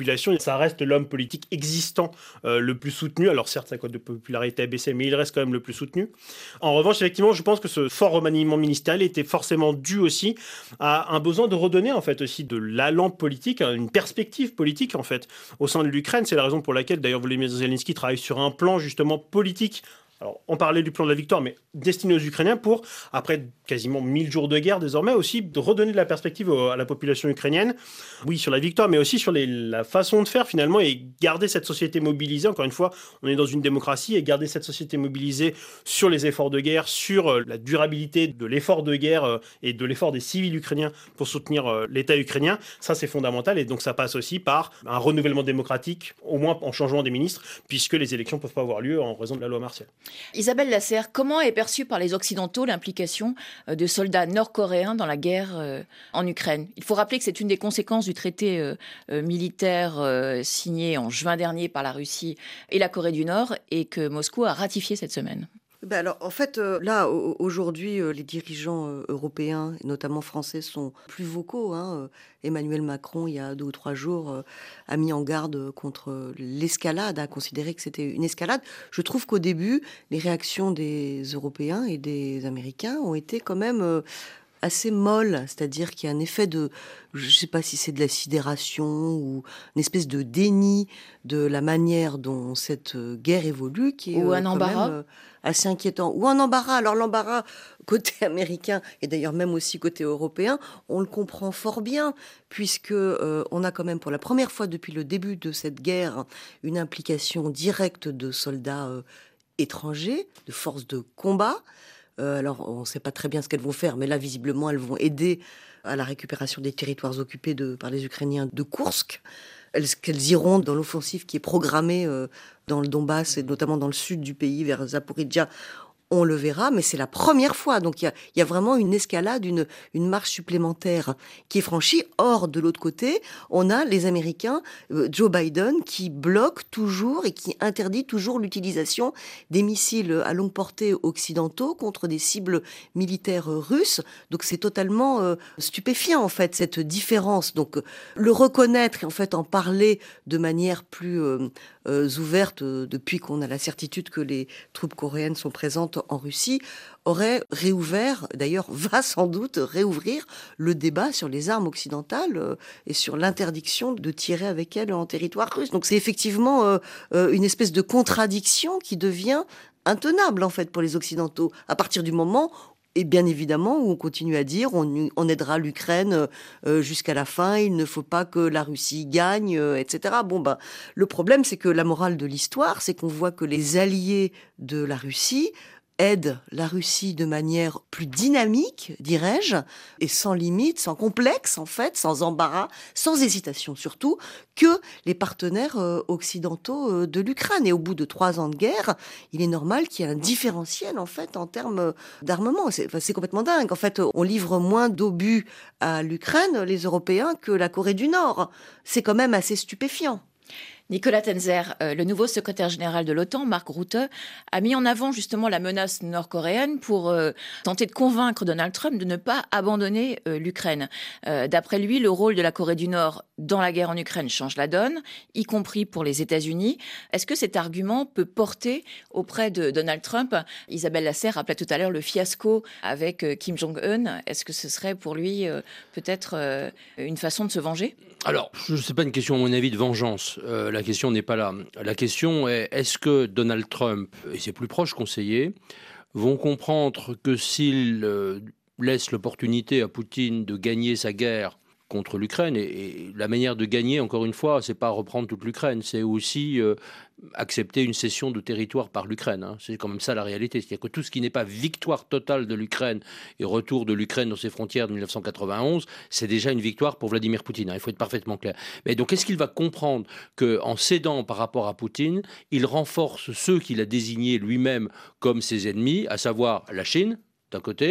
Speaker 3: population. Ça reste l'homme politique existant euh, le plus soutenu. Alors certes, sa cote de popularité a baissé, mais il reste quand même le plus soutenu. En revanche, effectivement, je pense que ce fort remaniement ministériel était forcément dû aussi à un besoin de redonner en fait aussi de l'allant politique, une perspective politique en fait au sein de l'Ukraine. C'est la raison pour laquelle d'ailleurs Volodymyr Zelensky travaille sur un plan justement politique. Alors, on parlait du plan de la victoire, mais destiné aux Ukrainiens pour, après quasiment mille jours de guerre désormais, aussi de redonner de la perspective à la population ukrainienne. Oui, sur la victoire, mais aussi sur les, la façon de faire finalement et garder cette société mobilisée. Encore une fois, on est dans une démocratie et garder cette société mobilisée sur les efforts de guerre, sur la durabilité de l'effort de guerre et de l'effort des civils ukrainiens pour soutenir l'État ukrainien, ça c'est fondamental. Et donc ça passe aussi par un renouvellement démocratique, au moins en changement des ministres, puisque les élections ne peuvent pas avoir lieu en raison de la loi martiale.
Speaker 1: Isabelle Lasserre, comment est perçue par les Occidentaux l'implication de soldats nord-coréens dans la guerre euh, en Ukraine ? Il faut rappeler que c'est une des conséquences du traité euh, euh, militaire euh, signé en juin dernier par la Russie et la Corée du Nord et que Moscou a ratifié cette semaine.
Speaker 5: Ben alors, en fait, euh, là, aujourd'hui, euh, les dirigeants euh, européens, notamment français, sont plus vocaux. Hein. Emmanuel Macron, il y a deux ou trois jours, euh, a mis en garde contre l'escalade, a considéré que c'était une escalade. Je trouve qu'au début, les réactions des Européens et des Américains ont été quand même euh, assez molles. C'est-à-dire qu'il y a un effet de, je ne sais pas si c'est de la sidération ou une espèce de déni de la manière dont cette guerre évolue, qui est
Speaker 1: ou un
Speaker 5: euh, quand
Speaker 1: embarras.
Speaker 5: même, euh, assez inquiétant. Ou un embarras. Alors l'embarras, côté américain et d'ailleurs même aussi côté européen, on le comprend fort bien, puisque euh, on a quand même pour la première fois depuis le début de cette guerre une implication directe de soldats euh, étrangers, de forces de combat. Euh, alors on ne sait pas très bien ce qu'elles vont faire, mais là visiblement elles vont aider à la récupération des territoires occupés de, par les Ukrainiens de Koursk. Est-ce qu'elles iront dans l'offensive qui est programmée euh, dans le Donbass et notamment dans le sud du pays, vers Zaporizhzhia? On le verra, mais c'est la première fois. Donc il y a, il y a vraiment une escalade, une, une marche supplémentaire qui est franchie. Or, de l'autre côté, on a les Américains, euh, Joe Biden, qui bloque toujours et qui interdit toujours l'utilisation des missiles à longue portée occidentaux contre des cibles militaires russes. Donc c'est totalement euh, stupéfiant, en fait, cette différence. Donc le reconnaître et en fait en parler de manière plus euh, euh, ouverte euh, depuis qu'on a la certitude que les troupes coréennes sont présentes en Russie, aurait réouvert, d'ailleurs va sans doute réouvrir le débat sur les armes occidentales euh, et sur l'interdiction de tirer avec elles en territoire russe. Donc c'est effectivement euh, euh, une espèce de contradiction qui devient intenable en fait pour les Occidentaux, à partir du moment et bien évidemment, où on continue à dire on, on aidera l'Ukraine euh, jusqu'à la fin, il ne faut pas que la Russie gagne, euh, et cetera. Bon, ben, le problème, c'est que la morale de l'histoire, c'est qu'on voit que les alliés de la Russie aide la Russie de manière plus dynamique, dirais-je, et sans limite, sans complexe en fait, sans embarras, sans hésitation surtout, que les partenaires euh, occidentaux euh, de l'Ukraine. Et au bout de trois ans de guerre, il est normal qu'il y ait un différentiel en fait en termes d'armement. C'est, enfin, c'est complètement dingue. En fait, on livre moins d'obus à l'Ukraine, les Européens, que la Corée du Nord. C'est quand même assez stupéfiant.
Speaker 1: Nicolas Tenzer, euh, le nouveau secrétaire général de l'OTAN, Mark Rutte, a mis en avant justement la menace nord-coréenne pour euh, tenter de convaincre Donald Trump de ne pas abandonner euh, l'Ukraine. Euh, d'après lui, le rôle de la Corée du Nord dans la guerre en Ukraine change la donne, y compris pour les États-Unis. Est-ce que cet argument peut porter auprès de Donald Trump ? Isabelle Lasserre rappelait tout à l'heure le fiasco avec euh, Kim Jong-un. Est-ce que ce serait pour lui euh, peut-être euh, une façon de se venger ?
Speaker 4: Alors, ce n'est pas une question, à mon avis, de vengeance. Euh, la question n'est pas là. La question est, est-ce que Donald Trump et ses plus proches conseillers vont comprendre que s'ils euh, laissent l'opportunité à Poutine de gagner sa guerre contre l'Ukraine, et, et la manière de gagner, encore une fois, c'est pas reprendre toute l'Ukraine, c'est aussi euh, accepter une cession de territoire par l'Ukraine. Hein. C'est quand même ça la réalité. C'est-à-dire que tout ce qui n'est pas victoire totale de l'Ukraine et retour de l'Ukraine dans ses frontières de dix-neuf cent quatre-vingt-onze, c'est déjà une victoire pour Vladimir Poutine. Hein. Il faut être parfaitement clair. Mais donc, est-ce qu'il va comprendre qu'en cédant par rapport à Poutine, il renforce ceux qu'il a désignés lui-même comme ses ennemis, à savoir la Chine, d'un côté,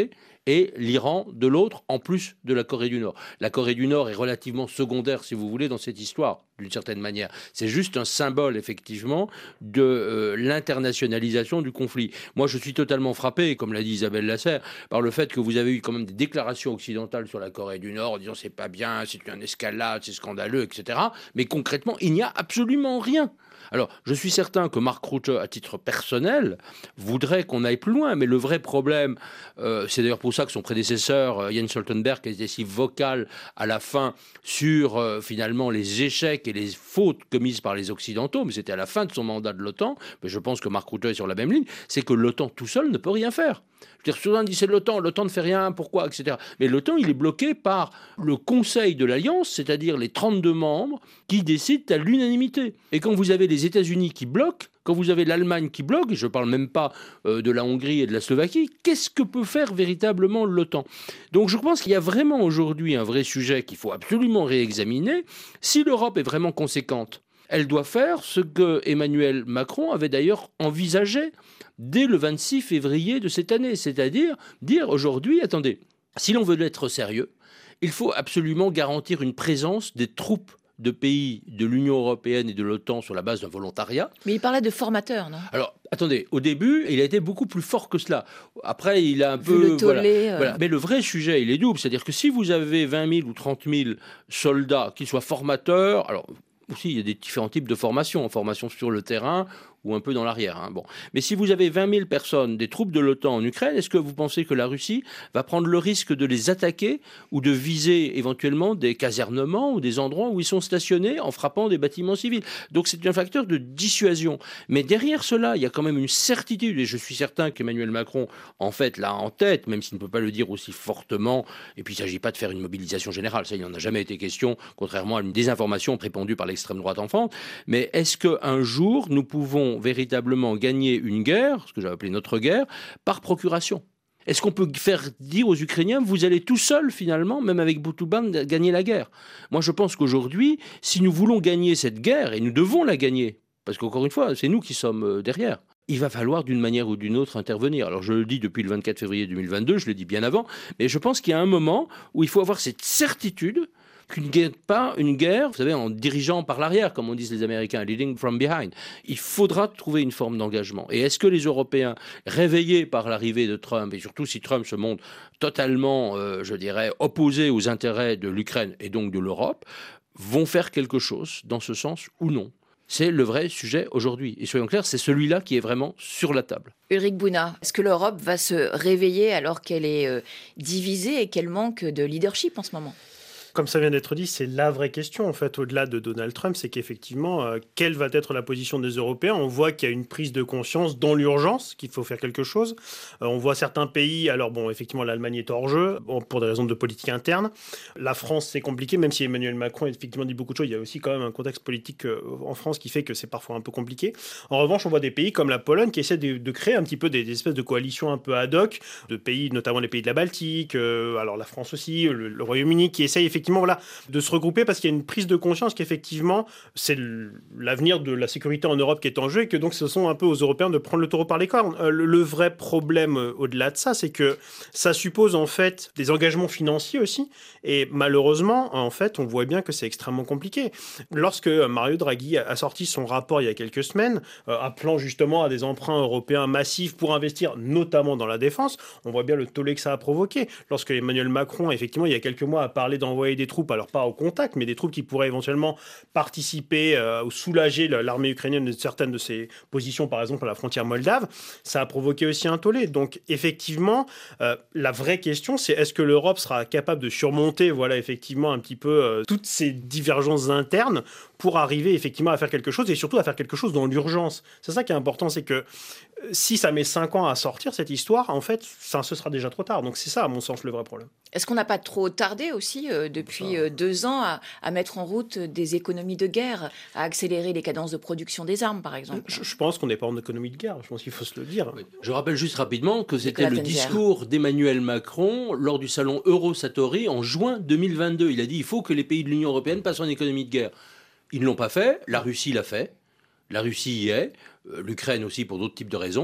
Speaker 4: et l'Iran de l'autre, en plus de la Corée du Nord. La Corée du Nord est relativement secondaire, si vous voulez, dans cette histoire, d'une certaine manière. C'est juste un symbole, effectivement, de euh, l'internationalisation du conflit. Moi, je suis totalement frappé, comme l'a dit Isabelle Lasserre, par le fait que vous avez eu quand même des déclarations occidentales sur la Corée du Nord, en disant c'est pas bien, c'est une escalade, c'est scandaleux, et cetera. Mais concrètement, il n'y a absolument rien. Alors, je suis certain que Mark Rutte, à titre personnel, voudrait qu'on aille plus loin, mais le vrai problème, euh, c'est d'ailleurs pour ça que son prédécesseur, euh, Jens Stoltenberg, était si vocal à la fin sur, euh, finalement, les échecs et les fautes commises par les Occidentaux, mais c'était à la fin de son mandat de l'OTAN, mais je pense que Mark Rutte est sur la même ligne, c'est que l'OTAN tout seul ne peut rien faire. Je veux dire, souvent on dit c'est l'OTAN, l'OTAN ne fait rien, pourquoi, et cetera. Mais l'OTAN, il est bloqué par le Conseil de l'Alliance, c'est-à-dire les trente-deux membres qui décident à l'unanimité. Et quand vous avez les États-Unis qui bloquent, quand vous avez l'Allemagne qui bloque, et je ne parle même pas euh, de la Hongrie et de la Slovaquie, qu'est-ce que peut faire véritablement l'OTAN ? Donc je pense qu'il y a vraiment aujourd'hui un vrai sujet qu'il faut absolument réexaminer. Si l'Europe est vraiment conséquente, elle doit faire ce que Emmanuel Macron avait d'ailleurs envisagé dès le vingt-six février de cette année, c'est-à-dire dire aujourd'hui, attendez, si l'on veut être sérieux, il faut absolument garantir une présence des troupes de pays de l'Union européenne et de l'OTAN sur la base d'un volontariat.
Speaker 1: Mais il parlait de formateurs, non ?
Speaker 4: Alors, attendez, au début, il a été beaucoup plus fort que cela. Après, il a un
Speaker 1: Vu
Speaker 4: peu...
Speaker 1: le tollé,
Speaker 4: voilà,
Speaker 1: euh...
Speaker 4: voilà. Mais le vrai sujet, il est double. C'est-à-dire que si vous avez vingt mille ou trente mille soldats qui soient formateurs... alors aussi, il y a des différents types de formations, formation sur le terrain ou un peu dans l'arrière. Hein. Bon. Mais si vous avez vingt mille personnes, des troupes de l'OTAN en Ukraine, est-ce que vous pensez que la Russie va prendre le risque de les attaquer ou de viser éventuellement des casernements ou des endroits où ils sont stationnés en frappant des bâtiments civils ? Donc c'est un facteur de dissuasion. Mais derrière cela, il y a quand même une certitude, et je suis certain qu'Emmanuel Macron, en fait, l'a en tête, même s'il ne peut pas le dire aussi fortement, et puis il ne s'agit pas de faire une mobilisation générale, ça il n'en a jamais été question, contrairement à une désinformation répandue par l'extrême droite en France. Mais est-ce qu'un jour, nous pouvons véritablement gagner une guerre, ce que j'ai appelé notre guerre, par procuration ? Est-ce qu'on peut faire dire aux Ukrainiens, vous allez tout seul finalement, même avec Boutouban, gagner la guerre ? Moi je pense qu'aujourd'hui, si nous voulons gagner cette guerre, et nous devons la gagner, parce qu'encore une fois, c'est nous qui sommes derrière, il va falloir d'une manière ou d'une autre intervenir. Alors je le dis depuis le vingt-quatre février deux mille vingt-deux, je le dis bien avant, mais je pense qu'il y a un moment où il faut avoir cette certitude qu'une guerre, pas une guerre, vous savez, en dirigeant par l'arrière, comme on dit les Américains, leading from behind. Il faudra trouver une forme d'engagement. Et est-ce que les Européens, réveillés par l'arrivée de Trump, et surtout si Trump se montre totalement, euh, je dirais, opposé aux intérêts de l'Ukraine et donc de l'Europe, vont faire quelque chose dans ce sens ou non ? C'est le vrai sujet aujourd'hui. Et soyons clairs, c'est celui-là qui est vraiment sur la table.
Speaker 1: Ulrich Bouna, est-ce que l'Europe va se réveiller alors qu'elle est euh, divisée et qu'elle manque de leadership en ce moment ?
Speaker 3: Comme ça vient d'être dit, c'est la vraie question, en fait, au-delà de Donald Trump, c'est qu'effectivement, euh, quelle va être la position des Européens ? On voit qu'il y a une prise de conscience dans l'urgence, qu'il faut faire quelque chose. Euh, on voit certains pays, alors bon, effectivement, l'Allemagne est hors jeu, bon, pour des raisons de politique interne. La France, c'est compliqué, même si Emmanuel Macron a effectivement dit beaucoup de choses, il y a aussi quand même un contexte politique euh, en France qui fait que c'est parfois un peu compliqué. En revanche, on voit des pays comme la Pologne qui essaient de, de créer un petit peu des, des espèces de coalitions un peu ad hoc, de pays, notamment les pays de la Baltique, euh, alors la France aussi, le, le Royaume-Uni, qui essayent effectivement, voilà, de se regrouper parce qu'il y a une prise de conscience qu'effectivement, c'est l'avenir de la sécurité en Europe qui est en jeu et que donc ce sont un peu aux Européens de prendre le taureau par les cornes. Euh, le, le vrai problème euh, au-delà de ça, c'est que ça suppose en fait des engagements financiers aussi et malheureusement, en fait, on voit bien que c'est extrêmement compliqué. Lorsque Mario Draghi a sorti son rapport il y a quelques semaines, euh, appelant justement à des emprunts européens massifs pour investir notamment dans la défense, on voit bien le tollé que ça a provoqué. Lorsque Emmanuel Macron, effectivement, il y a quelques mois, a parlé d'envoyer des troupes, alors pas au contact, mais des troupes qui pourraient éventuellement participer euh, ou soulager l'armée ukrainienne de certaines de ses positions, par exemple à la frontière moldave, ça a provoqué aussi un tollé. Donc effectivement, euh, la vraie question, c'est est-ce que l'Europe sera capable de surmonter, voilà, effectivement, un petit peu euh, toutes ces divergences internes pour arriver effectivement à faire quelque chose et surtout à faire quelque chose dans l'urgence. C'est ça qui est important, c'est que si ça met cinq ans à sortir cette histoire, en fait, ça, ce sera déjà trop tard. Donc c'est ça, à mon sens, le vrai problème.
Speaker 1: Est-ce qu'on n'a pas trop tardé aussi euh, depuis euh, deux ans à, à mettre en route des économies de guerre, à accélérer les cadences de production des armes, par exemple ?
Speaker 3: Je, je pense qu'on n'est pas en économie de guerre. Je pense qu'il faut se le dire. Oui.
Speaker 4: Je rappelle juste rapidement que c'était le discours d'Emmanuel Macron lors du salon Eurosatori en juin deux mille vingt-deux. Il a dit il faut que les pays de l'Union européenne passent en économie de guerre. Ils ne l'ont pas fait. La Russie l'a fait. La Russie y est. L'Ukraine aussi pour d'autres types de raisons.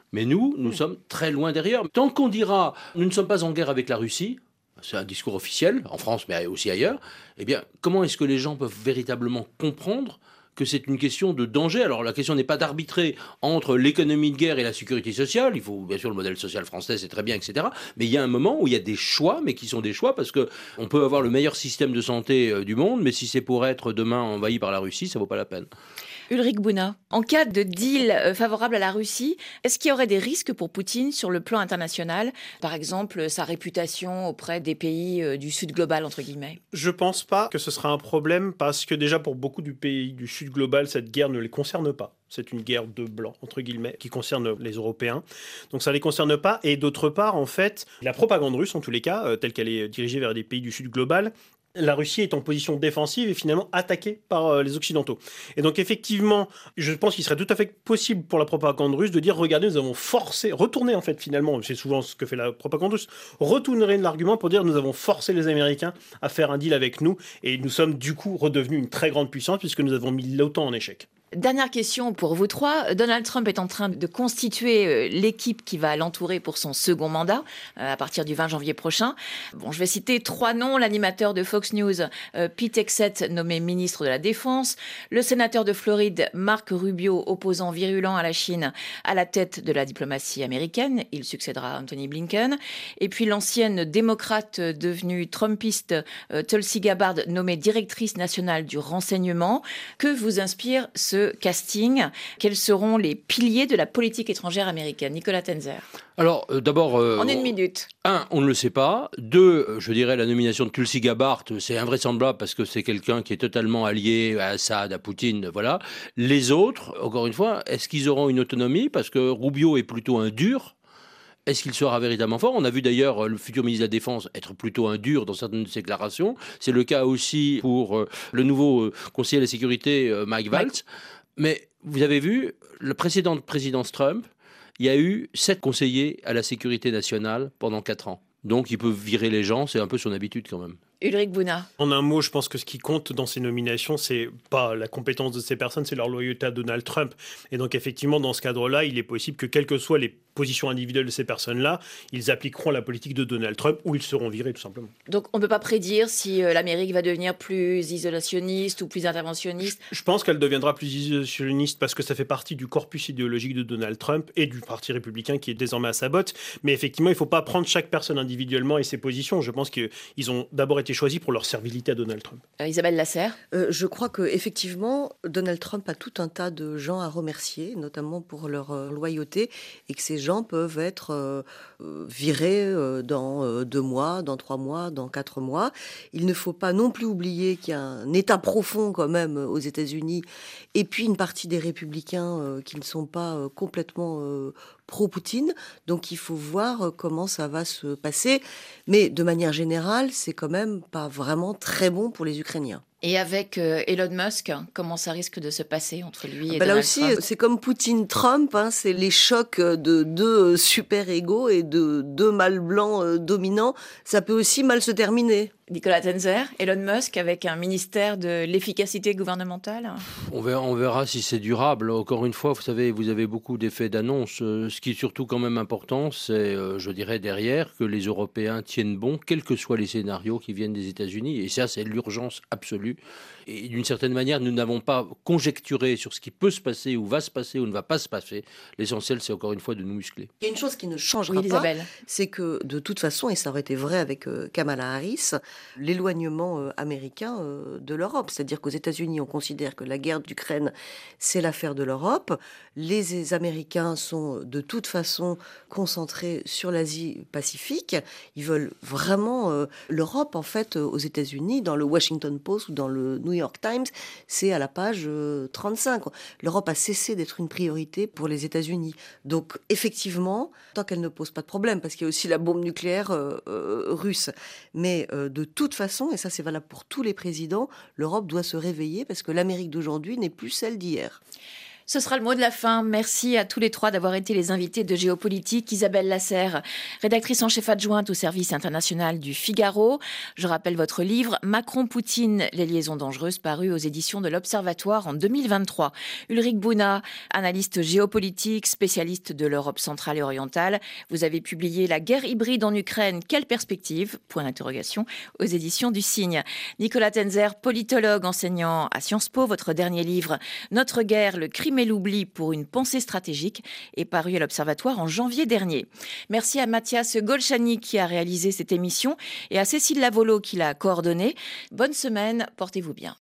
Speaker 4: Mais nous, nous mmh. sommes très loin derrière. Tant qu'on dira « nous ne sommes pas en guerre avec la Russie », c'est un discours officiel, en France mais aussi ailleurs, eh bien, comment est-ce que les gens peuvent véritablement comprendre que c'est une question de danger? Alors la question n'est pas d'arbitrer entre l'économie de guerre et la sécurité sociale, il faut bien sûr le modèle social français, c'est très bien, et cetera. Mais il y a un moment où il y a des choix, mais qui sont des choix parce qu'on peut avoir le meilleur système de santé euh, du monde, mais si c'est pour être demain envahi par la Russie, ça ne vaut pas la peine.
Speaker 1: Ulrich Bouna, en cas de deal favorable à la Russie, est-ce qu'il y aurait des risques pour Poutine sur le plan international? Par exemple, sa réputation auprès des pays du Sud global, entre guillemets.
Speaker 3: Je pense pas que ce sera un problème parce que déjà pour beaucoup de pays du Sud global, cette guerre ne les concerne pas. C'est une guerre de blancs, entre guillemets, qui concerne les Européens. Donc ça ne les concerne pas. Et d'autre part, en fait, la propagande russe, en tous les cas, euh, telle qu'elle est dirigée vers des pays du Sud global, la Russie est en position défensive et finalement attaquée par euh, les Occidentaux. Et donc effectivement, je pense qu'il serait tout à fait possible pour la propagande russe de dire « Regardez, nous avons forcé, retourné en fait finalement, c'est souvent ce que fait la propagande russe, retourner l'argument pour dire « Nous avons forcé les Américains à faire un deal avec nous et nous sommes du coup redevenus une très grande puissance puisque nous avons mis l'OTAN en échec. »
Speaker 1: Dernière question pour vous trois. Donald Trump est en train de constituer l'équipe qui va l'entourer pour son second mandat à partir du vingt janvier prochain. Bon, je vais citer trois noms. L'animateur de Fox News, Pete Hegseth, nommé ministre de la Défense. Le sénateur de Floride, Marco Rubio, opposant virulent à la Chine, à la tête de la diplomatie américaine. Il succédera à Anthony Blinken. Et puis l'ancienne démocrate devenue trumpiste, Tulsi Gabbard, nommée directrice nationale du renseignement. Que vous inspire ce casting? Quels seront les piliers de la politique étrangère américaine? Nicolas Tenzer.
Speaker 4: Alors, euh, d'abord... Euh,
Speaker 1: en une minute.
Speaker 4: Un, on ne le sait pas. Deux, euh, je dirais la nomination de Tulsi Gabbard, c'est invraisemblable parce que c'est quelqu'un qui est totalement allié à Assad, à Poutine, voilà. Les autres, encore une fois, est-ce qu'ils auront une autonomie? Parce que Rubio est plutôt un dur. Est-ce qu'il sera véritablement fort? On a vu d'ailleurs le futur ministre de la Défense être plutôt un dur dans certaines de ses déclarations. C'est le cas aussi pour euh, le nouveau euh, conseiller de la sécurité, euh, Mike Waltz. Mais vous avez vu, la précédente présidence Trump, il y a eu sept conseillers à la sécurité nationale pendant quatre ans. Donc il peut virer les gens, c'est un peu son habitude quand même.
Speaker 1: Ulrich Bouna.
Speaker 3: En un mot, je pense que ce qui compte dans ces nominations, c'est pas la compétence de ces personnes, c'est leur loyauté à Donald Trump. Et donc effectivement, dans ce cadre-là, il est possible que quelles que soient les positions individuelles de ces personnes-là, ils appliqueront la politique de Donald Trump ou ils seront virés tout simplement.
Speaker 1: Donc on ne peut pas prédire si euh, l'Amérique va devenir plus isolationniste ou plus interventionniste?
Speaker 3: Je pense qu'elle deviendra plus isolationniste parce que ça fait partie du corpus idéologique de Donald Trump et du parti républicain qui est désormais à sa botte. Mais effectivement, il ne faut pas prendre chaque personne individuellement et ses positions. Je pense qu'ils ont d'abord été choisis pour leur servilité à Donald Trump.
Speaker 1: Euh, Isabelle Lasserre.
Speaker 5: euh, Je crois qu'effectivement, Donald Trump a tout un tas de gens à remercier, notamment pour leur euh, loyauté, et que ces gens peuvent être euh, virés euh, dans euh, deux mois, dans trois mois, dans quatre mois. Il ne faut pas non plus oublier qu'il y a un état profond quand même aux États-Unis, et puis une partie des républicains euh, qui ne sont pas euh, complètement euh, pro-Poutine. Donc il faut voir comment ça va se passer. Mais de manière générale, c'est quand même pas vraiment très bon pour les Ukrainiens.
Speaker 1: Et avec euh, Elon Musk, comment ça risque de se passer entre lui et
Speaker 5: ben
Speaker 1: Donald
Speaker 5: Là aussi,
Speaker 1: Trump?
Speaker 5: c'est comme Poutine-Trump, hein, c'est les chocs de deux super-égaux et de deux mâles blancs euh, dominants. Ça peut aussi mal se terminer.
Speaker 1: Nicolas Tenzer, Elon Musk avec un ministère de l'efficacité gouvernementale?
Speaker 4: On verra, on verra si c'est durable. Encore une fois, vous savez, vous avez beaucoup d'effets d'annonce. Euh, ce qui est surtout quand même important, c'est, euh, je dirais, derrière, que les Européens tiennent bon, quels que soient les scénarios qui viennent des États-Unis. Et ça, c'est l'urgence absolue. Et d'une certaine manière, nous n'avons pas conjecturé sur ce qui peut se passer, ou va se passer, ou ne va pas se passer. L'essentiel, c'est encore une fois de nous muscler.
Speaker 5: Il y a une chose qui ne changera
Speaker 1: oui,
Speaker 5: pas,
Speaker 1: Isabelle.
Speaker 5: C'est que de toute façon, et ça aurait été vrai avec euh, Kamala Harris, l'éloignement euh, américain euh, de l'Europe. C'est-à-dire qu'aux États-Unis, on considère que la guerre d'Ukraine, c'est l'affaire de l'Europe. Les Américains sont de toute façon concentrés sur l'Asie-Pacifique. Ils veulent vraiment euh, l'Europe, en fait, euh, aux États-Unis, dans le Washington Post ou dans le New York Times, c'est à la page euh, trente-cinq. L'Europe a cessé d'être une priorité pour les États-Unis. Donc, effectivement, tant qu'elle ne pose pas de problème, parce qu'il y a aussi la bombe nucléaire euh, euh, russe, mais euh, de toute façon, et ça c'est valable pour tous les présidents, l'Europe doit se réveiller parce que l'Amérique d'aujourd'hui n'est plus celle d'hier.
Speaker 1: Ce sera le mot de la fin. Merci à tous les trois d'avoir été les invités de Géopolitique. Isabelle Lasserre, rédactrice en chef adjointe au service international du Figaro. Je rappelle votre livre « Macron-Poutine, les liaisons dangereuses » paru aux éditions de l'Observatoire en deux mille vingt-trois. Ulrich Bouna, analyste géopolitique, spécialiste de l'Europe centrale et orientale. Vous avez publié « La guerre hybride en Ukraine, quelle perspective ?» Point d'interrogation aux éditions du Cygne. Nicolas Tenzer, politologue, enseignant à Sciences Po. Votre dernier livre « Notre guerre, le crime et l'oubli pour une pensée stratégique » est paru à l'Observatoire en janvier dernier. Merci à Mathias Golchani qui a réalisé cette émission et à Cécile Lavolo qui l'a coordonnée. Bonne semaine, portez-vous bien.